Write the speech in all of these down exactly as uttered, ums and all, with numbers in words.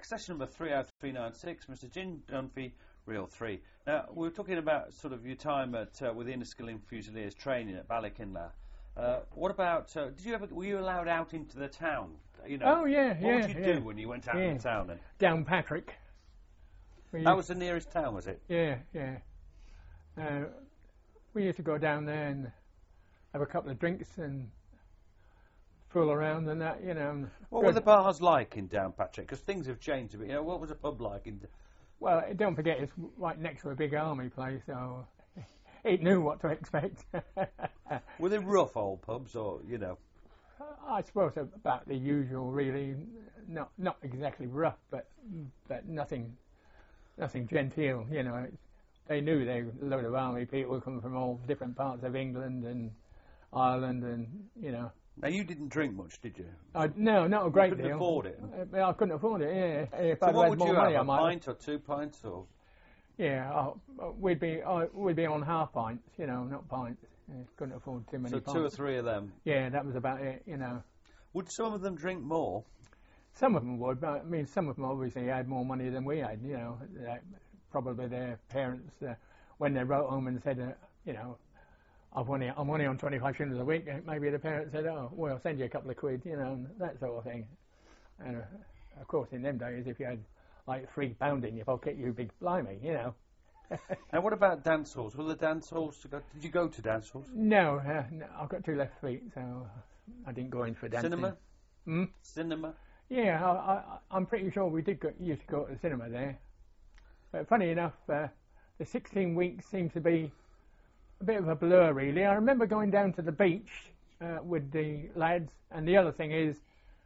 back. Session number three oh three nine six. Mister Jim Dunphy, Reel three. Now, we were talking about sort of your time at uh, with the Inniskilling Fusiliers training at Ballykinler. Uh, what about, uh, did you ever, were you allowed out into the town? You know, oh, yeah, what yeah. What would you yeah. do when you went out yeah. in the town then? Downpatrick. That was the nearest town, was it? Yeah, yeah. Uh, we used to go down there and have a couple of drinks and fool around and that, you know. What were the bars like in Downpatrick? Because things have changed a bit. You know, what was a pub like in? Well, don't forget, it's right next to a big army place, so it knew what to expect. Were they rough old pubs, or you know? I suppose about the usual, really. Not not exactly rough, but but nothing nothing genteel. You know, they knew they were a load of army people coming from all different parts of England and Ireland, and you know. Now you didn't drink much, did you? I, no, not a great you couldn't deal. afford it. Uh, I couldn't afford it. Yeah, if So I'd what had would more you money, have? I A might. pint or two pints or? Yeah, uh, we'd be uh, we'd be on half pints, you know, not pints. Yeah, couldn't afford too many So pints. two or three of them. Yeah, that was about it, you know. Would some of them drink more? Some of them would, but I mean, some of them obviously had more money than we had, you know. Uh, probably their parents, uh, when they wrote home and said, uh, you know, I've only, I'm only on twenty-five shillings a week, maybe the parents said, oh, well, I'll send you a couple of quid, you know, and that sort of thing. And uh, of course, in them days, if you had like three pound in your pocket, you big blimey, you know. And what about dance halls? Were the dance halls to go? Did you go to dance halls? No, uh, no, I've got two left feet, so I didn't go in for dancing. Cinema? Hmm? Cinema? Yeah, I, I, I'm pretty sure we did go, used to go to the cinema there. But funny enough, uh, the sixteen weeks seems to be a bit of a blur, really. I remember going down to the beach uh, with the lads, and the other thing is,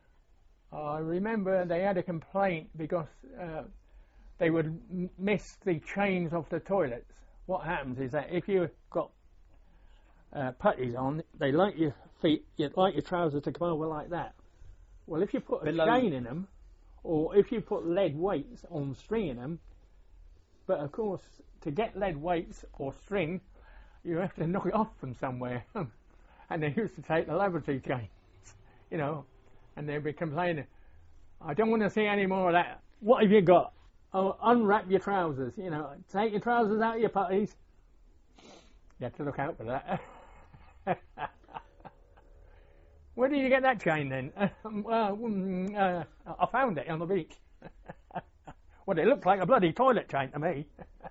I remember they had a complaint because uh, they would m miss the chains of the toilets. What happens is that if you've got uh, putties on, they like your feet, you like your trousers to come over like that. Well, if you put a Below. chain in them, or if you put lead weights on string in them, but of course, to get lead weights or string, you have to knock it off from somewhere. And they used to take the laboratory chains, you know, and they'd be complaining, I don't want to see any more of that. What have you got? Oh, unwrap your trousers, you know, take your trousers out of your putties. You have to look out for that. Where did you get that chain then? Uh, mm, uh, I found it on the beach. Well, it looked like a bloody toilet chain to me.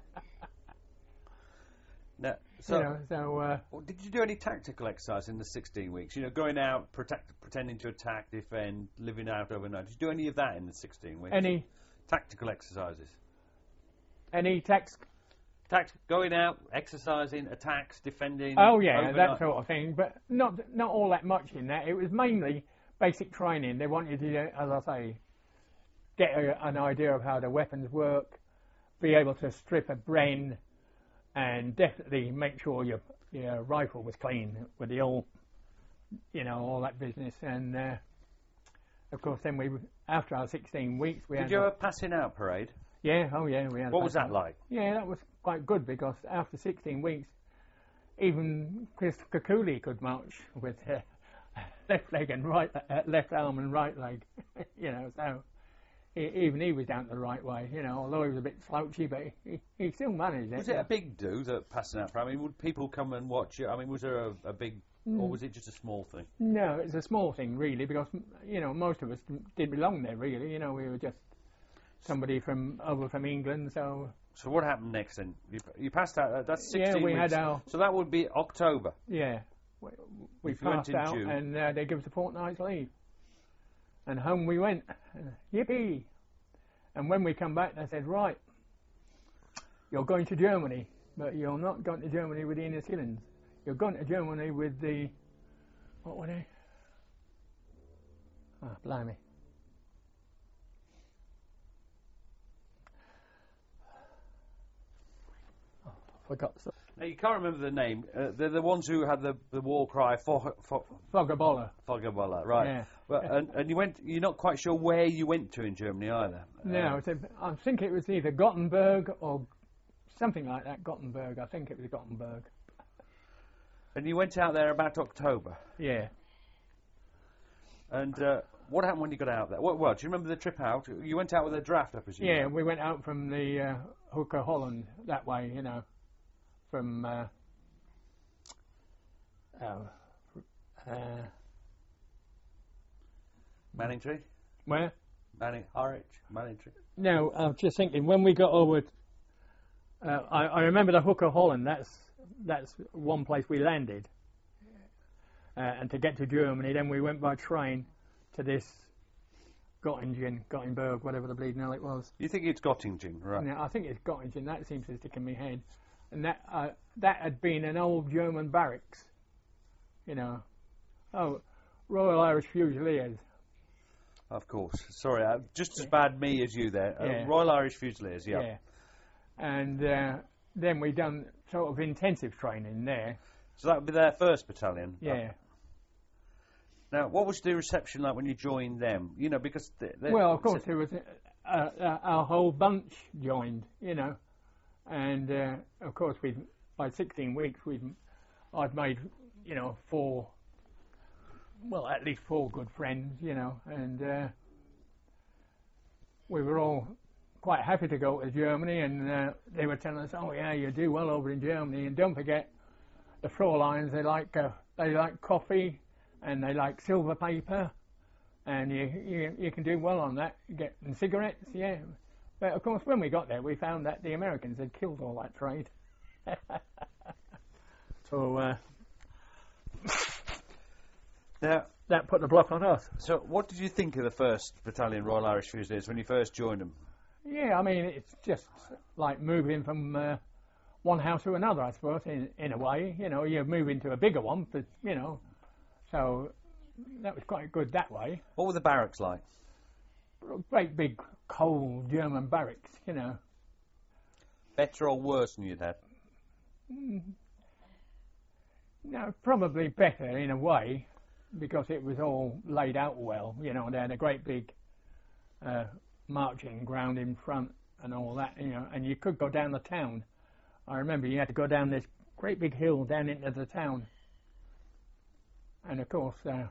No. So, you know, so uh, did you do any tactical exercise in the sixteen weeks? You know, going out, protect, pretending to attack, defend, living out overnight. Did you do any of that in the sixteen weeks? any Tactical exercises? any text? Tact going out, exercising, attacks, defending. Oh yeah, overnight. that sort of thing. But not not all that much in that. It was mainly basic training. They wanted you to, as I say, get a, an idea of how the weapons work, be able to strip a Bren, and definitely make sure your your rifle was clean with the old, you know, all that business. And uh, of course, then we after our sixteen weeks, we Did had you a, have a passing out parade? yeah, oh yeah, we had. What a was that pattern. like? Yeah, that was quite good because after sixteen weeks, even Chris Kakuli could march with uh, left leg and right, uh, left arm and right leg. You know, so he, even he was down the right way. You know, although he was a bit slouchy, but he, he still managed it. Was it a big do, that passing out parade? I mean, would people come and watch it? I mean, was there a, a big, Mm. or was it just a small thing? No, it's a small thing really because you know most of us didn't belong there really. You know, we were just somebody from over from England, so. So what happened next then? You, you passed out. Uh, that's sixteen Yeah, we weeks. had our. So that would be October. Yeah, we, we If you went passed in out, June. and uh, they gave us a fortnight's leave, and home we went. Uh, yippee! And when we come back, they said, right, you're going to Germany, but you're not going to Germany with the Inniskillings. You're going to Germany with the what were they? Ah, blimey. Oh, I forgot. Now you can't remember the name. Uh, they're the ones who had the, the war cry for for Foggabolla. Foggabolla, right? Yeah. But and, and you went. You're not quite sure where you went to in Germany either. No, Uh, it's a, I think it was either Gothenburg or something like that. Gothenburg, I think it was Gothenburg. and you went out there about October. Yeah. And uh, what happened when you got out there? Well, well, do you remember the trip out? You went out with a draft, I presume. Yeah, we went out from the uh, Hooker Holland that way, you know, from uh, oh, uh, Manningtree? where? Manning, Harwich, Manningtree. No, I was just thinking when we got over. Uh, I, I remember the Hooker Holland. That's that's one place we landed, uh, and to get to Germany, then we went by train to this Göttingen, Gothenburg, whatever the bleeding hell it was. You think it's Göttingen, right? Now, I think it's Göttingen. That seems to stick in my head, and that uh, that had been an old German barracks, you know. Oh, Royal Irish Fusiliers. Of course. Sorry, uh, just as bad me as you there. Uh, Yeah. Royal Irish Fusiliers, yeah. Yeah. And uh, then we done sort of intensive training there. So that would be their first battalion. Yeah. Uh, now, what was the reception like when you joined them? You know, because they, they, Well, of course, there was uh, uh, our whole bunch joined, you know, and uh, of course, we by sixteen weeks, we I'd made, you know, four, well, at least four good friends, you know, and uh, we were all quite happy to go to Germany, and uh, they were telling us, "Oh yeah, you do well over in Germany, and don't forget the Fräuleins. They like uh, they like coffee, and they like silver paper." And you, you you can do well on that. You get and cigarettes, yeah. But of course, when we got there, we found that the Americans had killed all that trade. so uh, Now, that put the block on us. so what did you think of the first Battalion Royal Irish Fusiliers when you first joined them? Yeah, I mean, it's just like moving from uh, one house to another, I suppose, in in a way. You know, you move into a bigger one, but you know, so that was quite good that way. What were the barracks like? Great big cold German barracks, you know. Better or worse than you'd had? No, probably better in a way, because it was all laid out well. You know, they had a great big uh, marching ground in front and all that. You know, and you could go down the town. I remember you had to go down this great big hill down into the town. And of course, uh,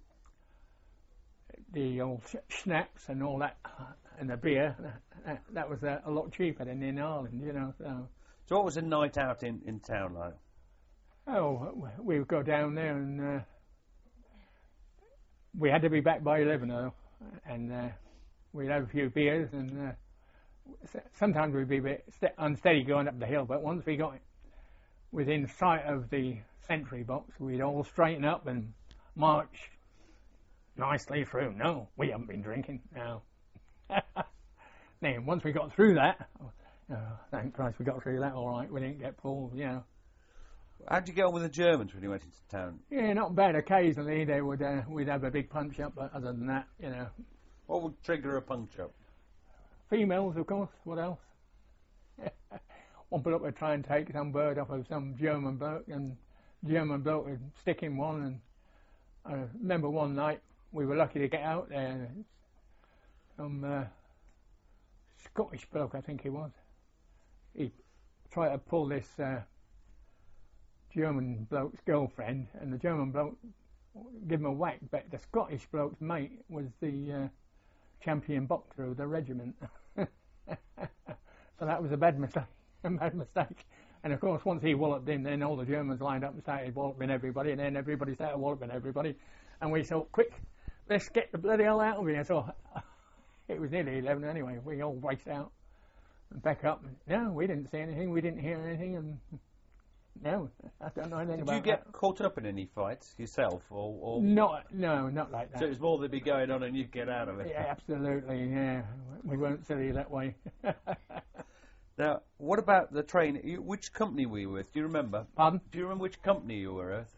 the old sh- schnapps and all that, uh, and the beer, uh, that was uh, a lot cheaper than in Ireland, you know. So, So what was a night out in, in town like? oh, we would go down there, and uh, we had to be back by eleven, though, and uh, we'd have a few beers, and uh, s- sometimes we'd be a bit st- unsteady going up the hill, but once we got within sight of the sentry box, we'd all straighten up and march nicely through. No, we haven't been drinking. No. Then once we got through that, oh, thank Christ we got through that all right. We didn't get pulled, you know. How did you get on with the Germans when you went into town? Yeah, not bad. Occasionally they would uh, we'd have a big punch up, but other than that, you know. What would trigger a punch up? Females, of course. What else? One bloke would try and take some bird off of some German bloke, and German bloke would stick him one. And I remember one night we were lucky to get out there. Some uh, Scottish bloke, I think he was. He tried to pull this uh, German bloke's girlfriend, and the German bloke gave him a whack. But the Scottish bloke's mate was the uh, champion boxer of the regiment. So that was a bad mistake. A bad mistake. And of course, once he walloped him, then all the Germans lined up and started walloping everybody, and then everybody started walloping everybody. And we thought, quick, let's get the bloody hell out of here. So it was nearly eleven anyway. We all raced out and back up. No, we didn't see anything. We didn't hear anything. And no, I don't know anything Did about you get that. caught up in any fights yourself, or, or Not, no, not like that. so it was more they'd be going on and you'd get out of it? Yeah, absolutely, yeah. We weren't silly that way. Now, what about the train? You, which company were you with? Do you remember? Pardon? Do you remember which company you were with?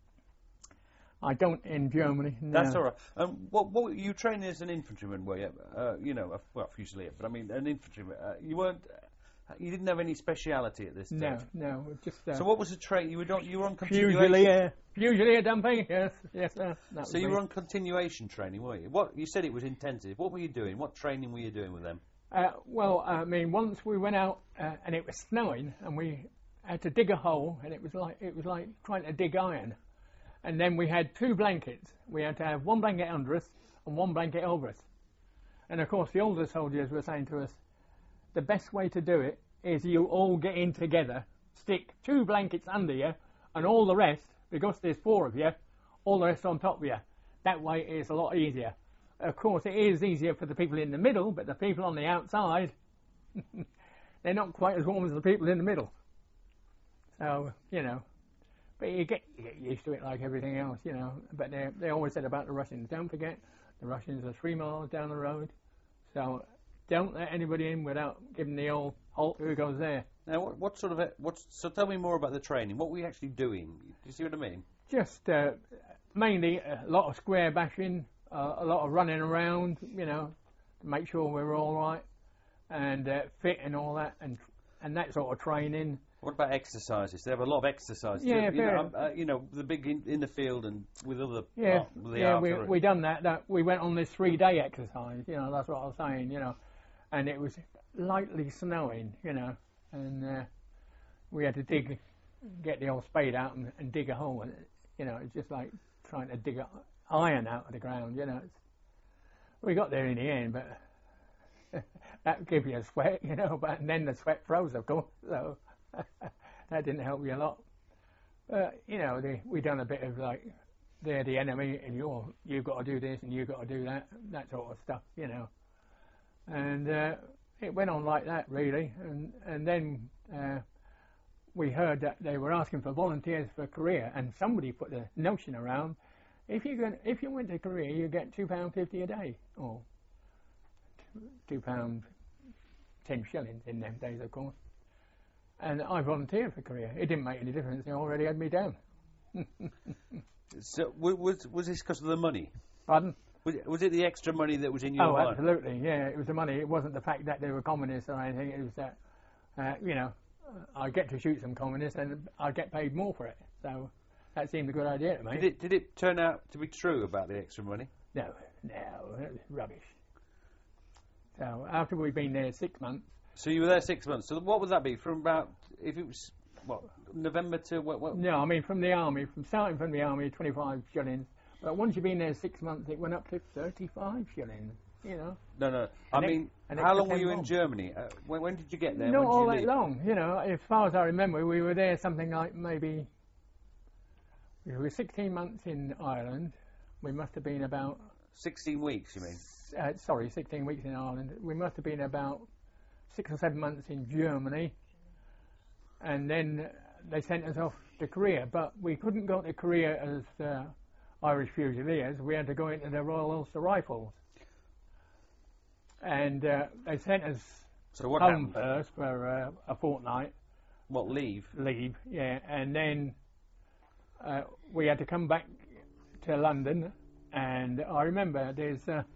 I don't in Germany. No. That's all right. Um, what, what you training as an infantryman, were you? Uh, you know, a, well, fusilier, but I mean, an infantryman. Uh, you weren't. You didn't have any speciality at this stage. No, no, just. Uh, So what was the train? You were on. You were on continuation. Fusilier, Fusilier dumping. Yes, yes, sir. That So was you me. were on continuation training, were you? What you said it was intensive. What were you doing? What training were you doing with them? Uh, well, I mean, once we went out uh, and it was snowing, and we had to dig a hole, and it was like it was like trying to dig iron. And then we had two blankets. We had to have one blanket under us, and one blanket over us. And of course the older soldiers were saying to us, the best way to do it is you all get in together, stick two blankets under you, and all the rest, because there's four of you, all the rest on top of you. That way it's a lot easier. Of course it is easier for the people in the middle, but the people on the outside, they're not quite as warm as the people in the middle. So, you know, but you get, you get used to it like everything else, you know. But they they always said about the Russians, don't forget, the Russians are three miles down the road, so don't let anybody in without giving the old halt who goes there. Now, what, what sort of, a, what's, so tell me more about the training. What were you actually doing? Do you see what I mean? Just uh, mainly a lot of square bashing, uh, a lot of running around, you know, to make sure we were all right, and uh, fit and all that, and and that sort of training. What about exercises? They have a lot of exercises. Yeah, you, know, um, uh, you know, the big in, in the field and with other. Yeah, uh, with the yeah, we artillery. we done that. That we went on this three-day exercise. You know, that's what I was saying. You know, and it was lightly snowing. You know, and uh, we had to dig, get the old spade out and, and dig a hole. And you know, it's just like trying to dig iron out of the ground. You know, it's, we got there in the end, but that gave you a sweat. You know, but and then the sweat froze, of course. So. That didn't help me a lot. But, you know, they, we done a bit of like, they're the enemy and you're, you've got to do this and you've got to do that, that sort of stuff, you know. And uh, it went on like that, really. And, and then uh, we heard that they were asking for volunteers for Korea, and somebody put the notion around, if you, get, if you went to Korea, you get two pounds fifty a day, or two pounds ten shillings in them days, of course. And I volunteered for Korea. It didn't make any difference. They already had me down. So was was this because of the money? Pardon? Was it, was it the extra money that was in your Oh, mind? absolutely. Yeah, it was the money. It wasn't the fact that they were communists or anything. It was that, uh, you know, I get to shoot some communists and I get paid more for it. So that seemed a good idea to me. Did it, did it turn out to be true about the extra money? No, no, it was rubbish. So after we'd been there six months. So you were there six months. So what would that be? From about, if it was, what, November to what? what? No, I mean from the army, from starting from the army, twenty-five shillings. But once you've been there six months, it went up to thirty-five shillings, you know. No, no. I And mean, it- how long were ten you in months. Germany? Uh, when, when did you get there? Not when did all you that leave? long, you know. As far as I remember, we were there something like maybe, we were sixteen months in Ireland. We must have been about, sixteen weeks, you mean? uh, sorry, sixteen weeks in Ireland. We must have been about six or seven months in Germany, and then they sent us off to Korea. But we couldn't go to Korea as uh, Irish Fusiliers. We had to go into the Royal Ulster Rifles, and uh, they sent us So what home happened? first for uh, a fortnight What, leave? leave, yeah, and then uh, we had to come back to London. And I remember there's uh,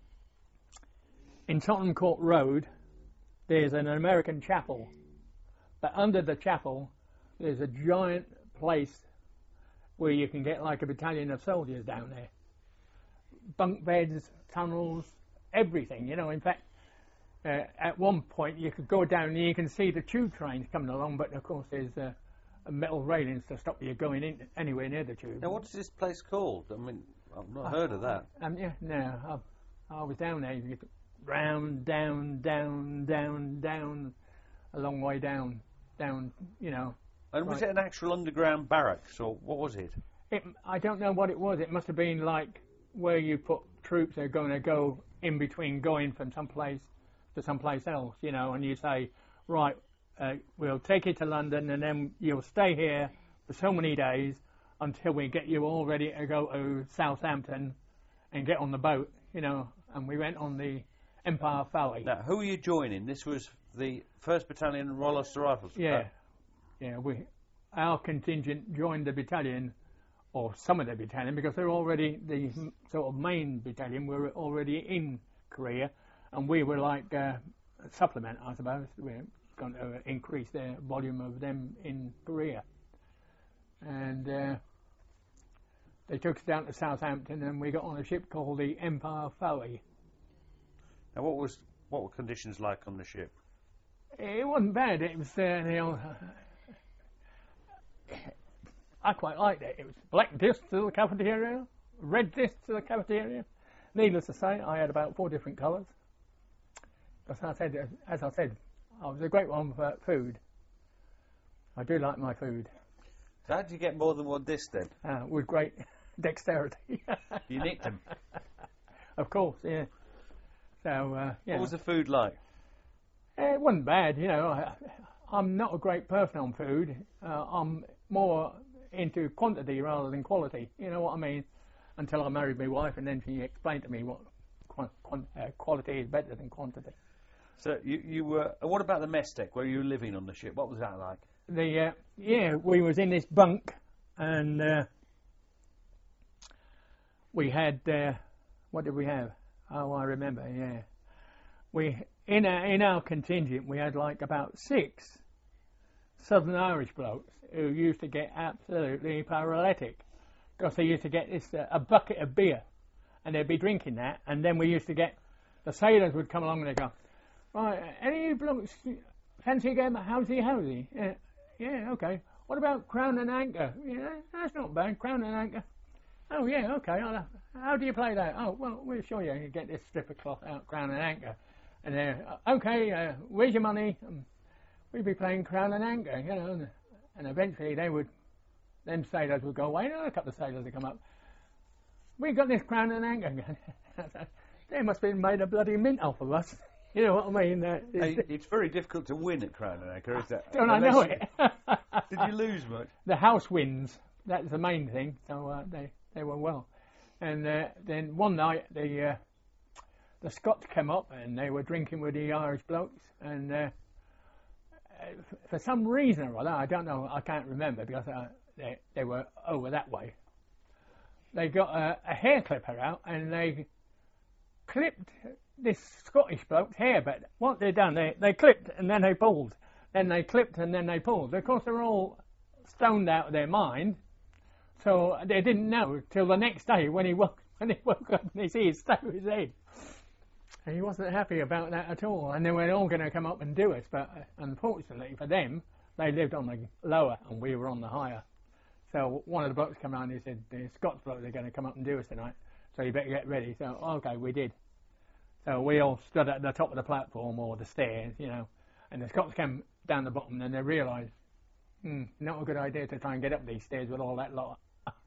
in Tottenham Court Road. There's an American chapel, but under the chapel there's a giant place where you can get like a battalion of soldiers down there. Bunk beds, tunnels, everything, you know. In fact, uh, at one point you could go down and you can see the tube trains coming along, but of course there's uh, metal railings to stop you going in anywhere near the tube. Now, what's this place called? I mean, I've not heard of that. Um, yeah, no, I, I was down there. You could round, down, down, down, down, a long way down, down, you know. And was Right. it an actual underground barracks, or what was it? It, I don't know what it was. It must have been like where you put troops that are going to go in between going from some place to someplace else, you know, and you say, right, uh, we'll take you to London and then you'll stay here for so many days until we get you all ready to go to Southampton and get on the boat, you know. And we went on the Empire Valley. Now, who were you joining? This was the first Battalion Royal Ulster Rifles? Yeah, yeah. We, our contingent joined the battalion, or some of the battalion, because they're already the m- sort of main battalion. Were already in Korea, and we were like uh, a supplement, I suppose. We're going to increase the volume of them in Korea, and uh, they took us down to Southampton, and we got on a ship called the Empire Valley. Now, what was what were conditions like on the ship? It wasn't bad. It was, uh, you know, I quite liked it. It was black discs to the cafeteria, red discs to the cafeteria, needless to say, I had about four different colours. As I said, as I said, I was a great one for food. I do like my food. So how did you get more than one disc then? Uh, with great dexterity. You nicked them. Of course, yeah. So, uh, yeah. What was the food like? Uh, it wasn't bad, you know. I, I'm not a great person on food. Uh, I'm more into quantity rather than quality. You know what I mean? Until I married my wife, and then she explained to me what qu- qu- uh, quality is better than quantity. So you you were. What about the mess deck? Where you were living on the ship? What was that like? The uh, yeah, we was in this bunk, and uh, we had uh, what did we have? Oh, I remember. Yeah, we in our in our contingent we had like about six Southern Irish blokes who used to get absolutely paralytic because they used to get this uh, a bucket of beer, and they'd be drinking that, and then we used to get the sailors would come along and they'd go, right, any of you blokes fancy a game of housey housey? Yeah. Yeah, okay. What about Crown and Anchor? Yeah, that's not bad. Crown and Anchor. Oh, yeah, okay. I'll, how do you play that? Oh, well, we'll show you. You get this strip of cloth out, Crown and Anchor. And then, uh, okay, uh, where's your money? Um, we'd be playing Crown and Anchor, you know. And, and eventually they would, them sailors would go away. And a couple of sailors would come up. We got this Crown and Anchor again. They must have been made a bloody mint off of us. You know what I mean? Uh, Hey, it's very difficult to win at Crown and Anchor, is that? Don't I know it? Did you lose much? The house wins. That's the main thing. So uh, they they were well. And uh, then one night the uh, the Scots came up and they were drinking with the Irish blokes. And uh, for some reason or other, I don't know, I can't remember because uh, they they were over that way. They got a, a hair clipper out and they clipped this Scottish bloke's hair, but what they done, they, they clipped and then they pulled. Then they clipped and then they pulled. Of course, they were all stoned out of their mind, so they didn't know till the next day when he woke, when he woke up and he see his stuck his head. And he wasn't happy about that at all, and they were all going to come up and do us, but uh, unfortunately for them, they lived on the lower and we were on the higher. So one of the blokes came around and he said, the Scots bloke, they're going to come up and do us tonight, so you better get ready. So, okay, we did. So we all stood at the top of the platform or the stairs, you know, and the Scots came down the bottom and they realised, hmm, not a good idea to try and get up these stairs with all that lot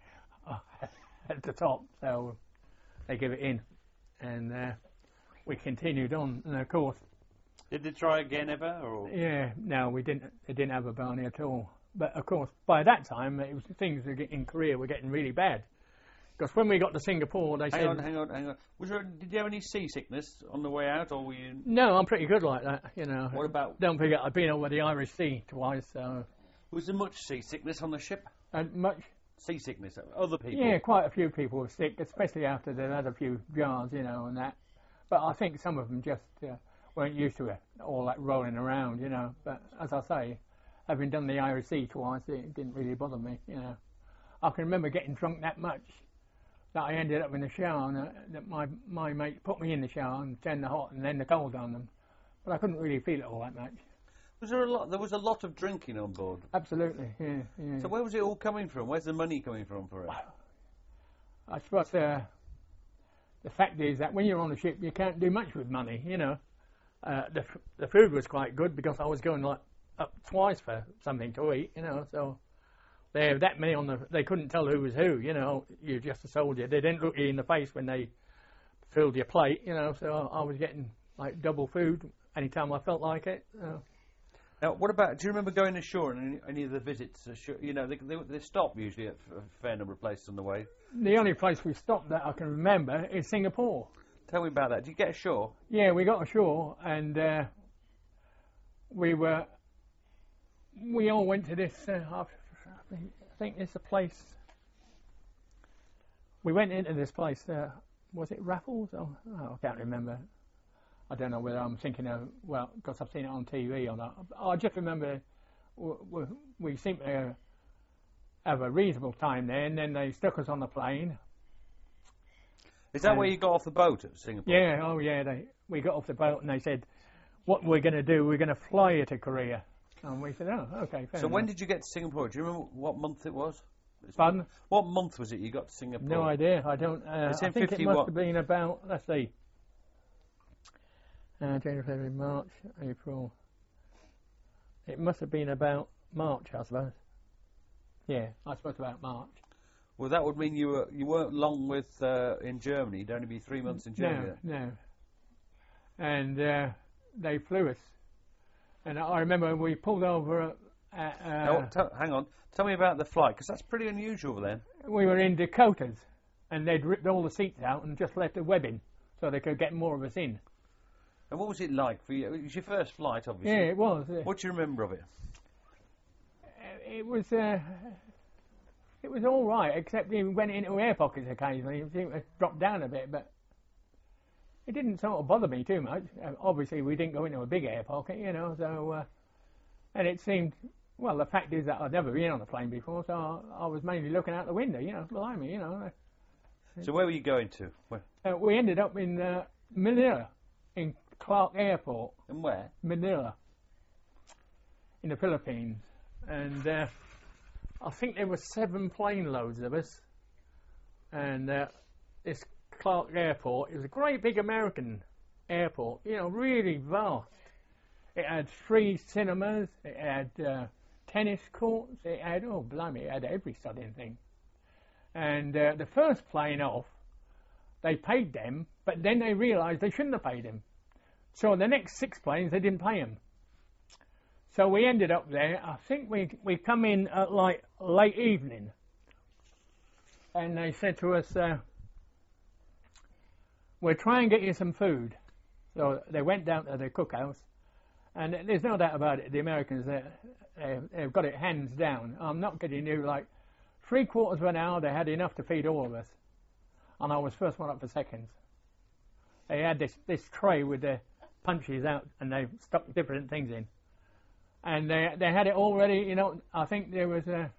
at the top. So they give it in, and uh, we continued on. And of course, did they try again ever? Or? Yeah, no, we didn't. They didn't have a Barney at all. But of course, by that time, it was things in Korea were getting really bad. Because when we got to Singapore, they hang said... Hang on, hang on, hang on. Was there, did you have any seasickness on the way out, or were you... No, I'm pretty good like that, you know. What about... Don't forget, I've been over the Irish Sea twice, so... Was there much seasickness on the ship? And much... Seasickness, other people? Yeah, quite a few people were sick, especially after they'd had a few jars, you know, and that. But I think some of them just uh, weren't used to it, all that rolling around, you know. But as I say, having done the Irish Sea twice, it didn't really bother me, you know. I can remember getting drunk that much that I ended up in the shower, and uh, that my my mate put me in the shower and turned the hot and then the cold on them, but I couldn't really feel it all that much. Was there a lot? There was a lot of drinking on board. Absolutely, yeah, yeah. So where was it all coming from? Where's the money coming from for it? I suppose uh, the fact is that when you're on the ship, you can't do much with money. You know, uh, the f- the food was quite good because I was going like up twice for something to eat. You know, so. They have that many on the. They couldn't tell who was who. You know, you're just a soldier. They didn't look you in the face when they filled your plate. You know, so I was getting like double food anytime I felt like it. So. Now, what about? Do you remember going ashore and any, any of the visits? Ashore, you know, they, they, they stop usually at a fair number of places on the way. The only place we stopped that I can remember is Singapore. Tell me about that. Did you get ashore? Yeah, we got ashore and uh, we were. We all went to this. Uh, I think it's a place. We went into this place. Uh, was it Raffles? Oh, oh, I can't remember. I don't know whether I'm thinking of, well, because I've seen it on T V or not. I just remember we, we seemed to have a reasonable time there, and then they stuck us on the plane. Is that where you got off the boat at Singapore? Yeah, oh yeah. They, we got off the boat and they said, what we're going to do, we're going to fly you to Korea. And we said, oh, okay, fair So enough. when did you get to Singapore? Do you remember what month it was? Pardon? What month was it you got to Singapore? No idea. I don't. Uh, It's I in think it fifty-one. must have been about. Let's see. Uh, January, February, March, April. It must have been about March, I suppose. Yeah, I suppose about March. Well, that would mean you were you weren't long with uh, in Germany. You'd only be three months in Germany. No, no. And uh, they flew us. And I remember we pulled over. At, uh, Now, t- hang on. Tell me about the flight, because that's pretty unusual then. we were in Dakotas, and they'd ripped all the seats out and just left the webbing so they could get more of us in. And what was it like for you? It was your first flight, obviously. Yeah, it was. Uh, What do you remember of it? it was. Uh, it was all right, except we went into air pockets occasionally. It seemed to drop down a bit, but it didn't sort of bother me too much. Uh, obviously, we didn't go into a big air pocket, you know. So, uh, and it seemed. Well, the fact is that I'd never been on a plane before, so I, I was mainly looking out the window, you know, behind me, you know. So where were you going to? Where? Uh, we ended up in uh, Manila, in Clark Airport, And where? Manila, in the Philippines. And uh, I think there were seven plane loads of us. And uh, this Clark Airport, it was a great big American airport, you know, really vast. It had three cinemas, it had uh, tennis courts, it had, oh blimey, it had every studying thing. And uh, the first plane off, they paid them, but then they realised they shouldn't have paid them. So the next six planes, they didn't pay them. So we ended up there, I think we we come in at like late evening. And they said to us, uh, we'll try and get you some food. So they went down to the cookhouse. And there's no doubt about it, the Americans, they, they've got it hands down. I'm not kidding you, like three quarters of an hour they had enough to feed all of us. And I was first one up for seconds. They had this, this tray with the punches out and they stuck different things in. And they they had it all ready, you know, I think there was a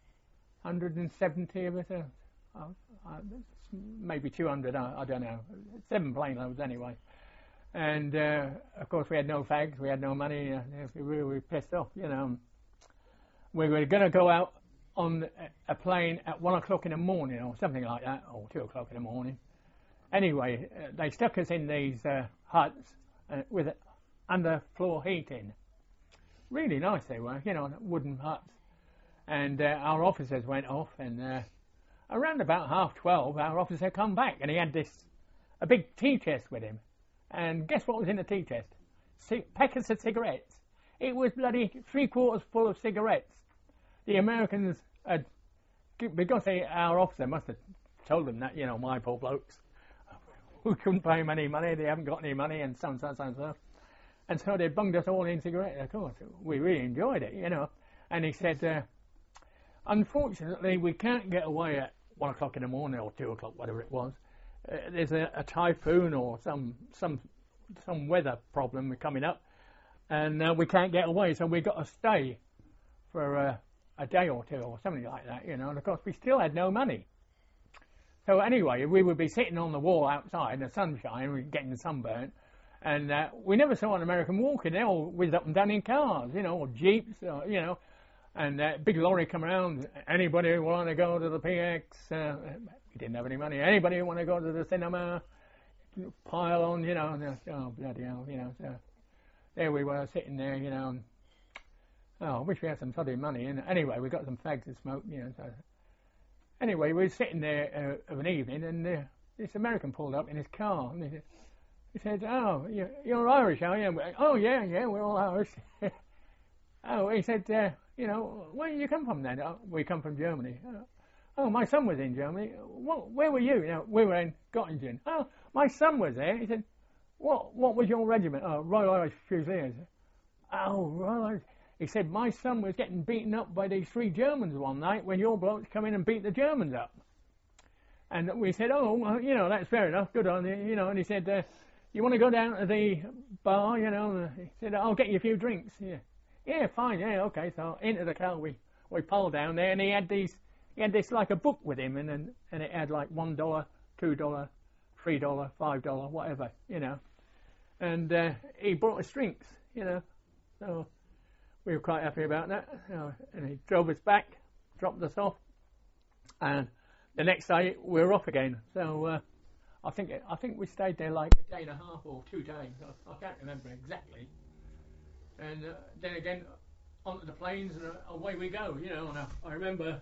one hundred seventy of us, uh, uh, uh, maybe two hundred, I, I don't know, seven plane loads anyway. And, uh, of course, we had no fags, we had no money, uh, we were really pissed off, you know. We were going to go out on a plane at one o'clock in the morning or something like that, or two o'clock in the morning. Anyway, uh, they stuck us in these uh, huts uh, with underfloor heating. Really nice they were, you know, wooden huts. And uh, our officers went off, and uh, around about half twelve, our officer come back, and he had this, a big tea chest with him. And guess what was in the tea chest? C- packets of cigarettes. It was bloody three quarters full of cigarettes. The Americans had, because they, our officer must have told them that, you know, my poor blokes, we couldn't pay them any money, they haven't got any money, and so and so and so and so. And so they bunged us all in cigarettes, of course. We really enjoyed it, you know. And he said, uh, unfortunately, we can't get away at one o'clock in the morning or two o'clock, whatever it was. Uh, there's a, a typhoon or some some some weather problem coming up, and uh, we can't get away, so we've got to stay for uh, a day or two or something like that, you know. And of course, we still had no money. So anyway, we would be sitting on the wall outside in the sunshine, we were getting sunburnt, and uh, we never saw an American walking. They all whizzed up and down in cars, you know, or jeeps, or, you know. And that uh, big lorry come around. Anybody who want to go to the P X? Uh, we didn't have any money. Anybody who want to go to the cinema? Pile on, you know. And, uh, oh bloody hell, you know. So there we were sitting there, you know. And, oh, I wish we had some bloody money. And anyway, we got some fags to smoke, you know. So anyway, we were sitting there uh, of an evening, and uh, this American pulled up in his car, and he said, he said "Oh, you're, you're Irish, are you?" Like, "Oh yeah, yeah, we're all Irish." Oh, he said. Uh, You know, where do you come from then? Oh, we come from Germany. Oh, oh, my son was in Germany. What, where were you? You know, we were in Göttingen. Oh, my son was there. He said, what What was your regiment? Oh, Royal Irish Fusiliers. Oh, Royal Irish. He said, my son was getting beaten up by these three Germans one night when your blokes come in and beat the Germans up. And we said, oh, well, you know, that's fair enough. Good on you. You know, and he said, uh, you want to go down to the bar? You know, he said, I'll get you a few drinks. Yeah. Yeah, fine, yeah, okay. So into the car we, we pulled down there, and he had these, he had this like a book with him, and and, and it had like one dollar, two dollar, three dollar, five dollar, whatever, you know. And uh, he brought us drinks, you know. So we were quite happy about that. You know, and he drove us back, dropped us off, and the next day we were off again. So uh, I think I think we stayed there like a day and a half or two days. I, I can't remember exactly. And uh, then again, onto the planes and uh, away we go. You know, and I, I remember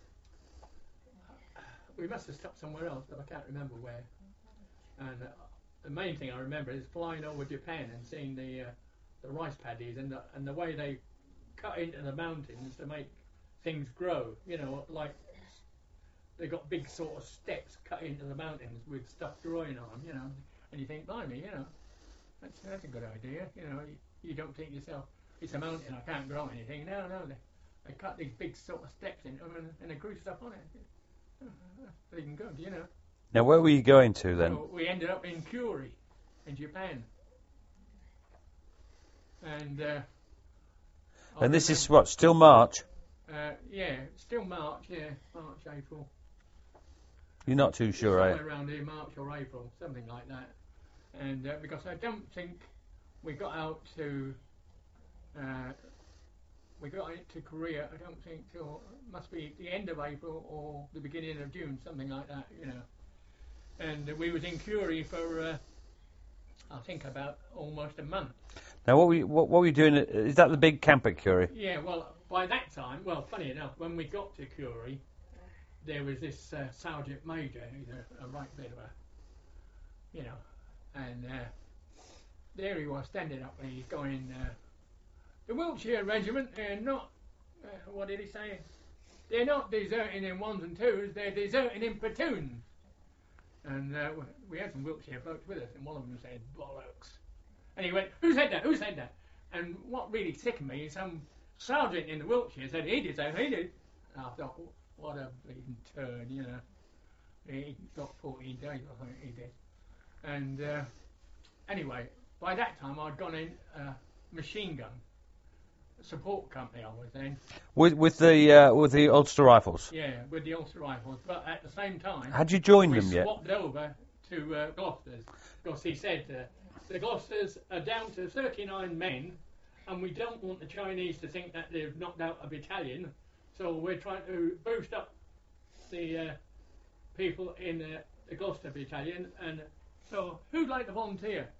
we must have stopped somewhere else, but I can't remember where. And uh, the main thing I remember is flying over Japan and seeing the uh, the rice paddies and the and the way they cut into the mountains to make things grow. You know, like they got big sort of steps cut into the mountains with stuff growing on them. You know, and you think, blimey, you know, that's that's a good idea. You know, you, you don't think to yourself, it's a mountain, I can't grow anything. No, no, they, they cut these big sort of steps into them and, and they grew stuff on it. Oh, that's pretty good, you know. Now, where were you going to then? So we ended up in Kuri, in Japan. And uh, and this is what, still March? Uh, yeah, still March, yeah, March, April. You're not too sure, are you? Somewhere around here, March or April, something like that. And uh, because I don't think we got out to, uh, we got into Korea, I don't think till, must be the end of April or the beginning of June, something like that, you know. And uh, we was in Kuri for, uh, I think about almost a month. Now, what were you, what, what were you doing? Is that the big camp at Kuri? Yeah, well, by that time, well, funny enough, when we got to Kuri, there was this uh, Sergeant Major, who's a, a right bit of a, you know, and uh, there he was standing up and he's going, uh, the Wiltshire Regiment, they're not, uh, what did he say? They're not deserting in ones and twos, they're deserting in platoons. And uh, we had some Wiltshire blokes with us, and one of them said, bollocks. And he went, who said that? Who said that? And what really sickened me is some sergeant in the Wiltshire said, he did say, he did. And I thought, what a bleeding turn, you know. He got fourteen days, I think he did. And uh, anyway, by that time I'd gone in uh, machine gun support company. I was then with with the uh, with the Ulster Rifles. Yeah, with the Ulster Rifles. But at the same time, had you joined we them yet? Swapped over to uh, Gloucesters because he said uh, the Gloucesters are down to thirty-nine men, and we don't want the Chinese to think that they've knocked out a battalion. So we're trying to boost up the uh, people in uh, the Gloucester battalion, and so who'd like to volunteer?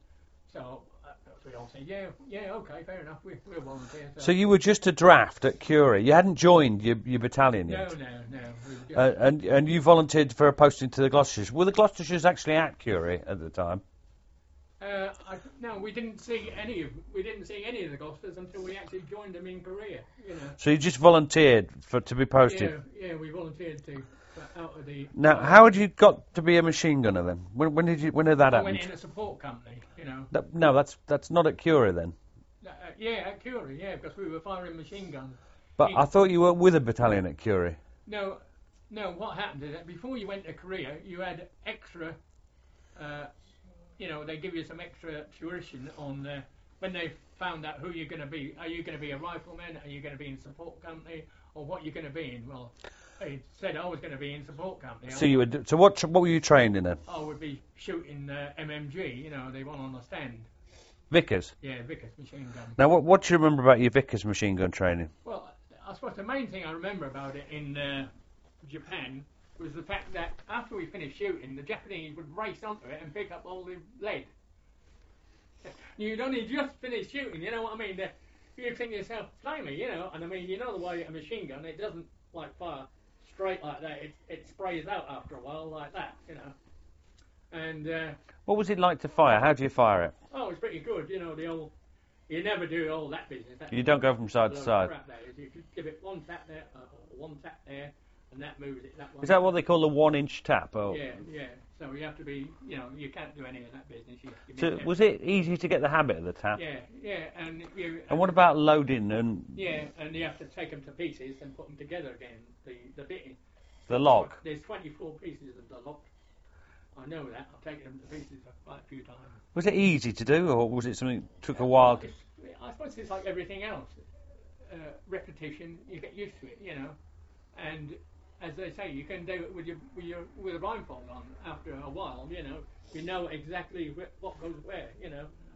So uh, we all say, yeah, yeah, okay, fair enough, we, we'll volunteer. So. so you were just a draft at Kuri. You hadn't joined your, your battalion yet. No, no, no. We were just uh, and and you volunteered for a posting to the Gloucestershires. Were the Gloucestershires actually at Kuri at the time? Uh, I, no, we didn't see any of we didn't see any of the Gloucesters until we actually joined them in Korea. You know. So you just volunteered for to be posted. Yeah, yeah, we volunteered to uh, out of the. Now, uh, how had you got to be a machine gunner then? When, when did you? When did that I happen? went in a support company. You know. That, no, that's that's not at Kuri then. Uh, yeah, at Kuri, yeah, because we were firing machine guns. But in, I thought you were with a battalion at Kuri. No, no. What happened is that before you went to Korea, you had extra. Uh, You know, they give you some extra tuition on uh, when they found out who you're going to be. Are you going to be a rifleman? Are you going to be in support company? Or what you're going to be in? Well, they said I was going to be in support company. So you would. So what? tr- What were you trained in then? I would be shooting uh, M M G. You know, they want on the stand. Vickers. Yeah, Vickers machine gun. Now, what what do you remember about your Vickers machine gun training? Well, I suppose the main thing I remember about it in uh, Japan was the fact that after we finished shooting, the Japanese would race onto it and pick up all the lead. You'd only just finished shooting, you know what I mean? The, you'd think to yourself, blimey, you know, and I mean, you know the way a machine gun, it doesn't like fire straight like that, it, it sprays out after a while like that, you know. And uh, What was it like to fire? How do you fire it? oh, it's pretty good, you know, the old, you never do all that business. That You don't go from side to load of side. crap that is. You just give it one tap there, uh, one tap there, and that moves it that way. Is that what they call a one-inch tap? Oh. Yeah, yeah. So you have to be, you know, you can't do any of that business. You, you So need to- was it easy to get the habit of the tap? Yeah, yeah, and you. And what about loading and Yeah, and you have to take them to pieces and put them together again. The the bitting. the lock? There's twenty-four pieces of the lock. I know that. I've taken them to pieces quite a few times. Was it easy to do, or was it something that took a while? To... It's, I suppose it's like everything else. Uh, repetition, you get used to it, you know. And as they say, you can do it with your with your with a blindfold on. After a while, you know, you know exactly wh- what goes where, you know.